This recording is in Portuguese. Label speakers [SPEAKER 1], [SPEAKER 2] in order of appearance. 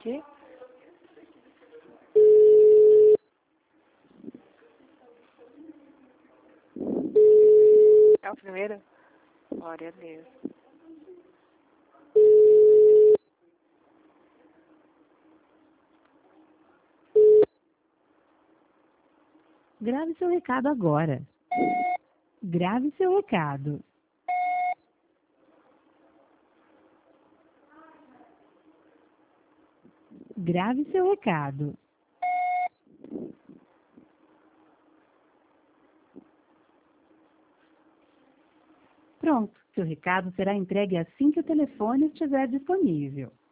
[SPEAKER 1] aqui. É o primeiro? Glória a Deus.
[SPEAKER 2] Grave seu recado agora. Grave seu recado. Grave seu recado. Pronto, seu recado será entregue assim que o telefone estiver disponível.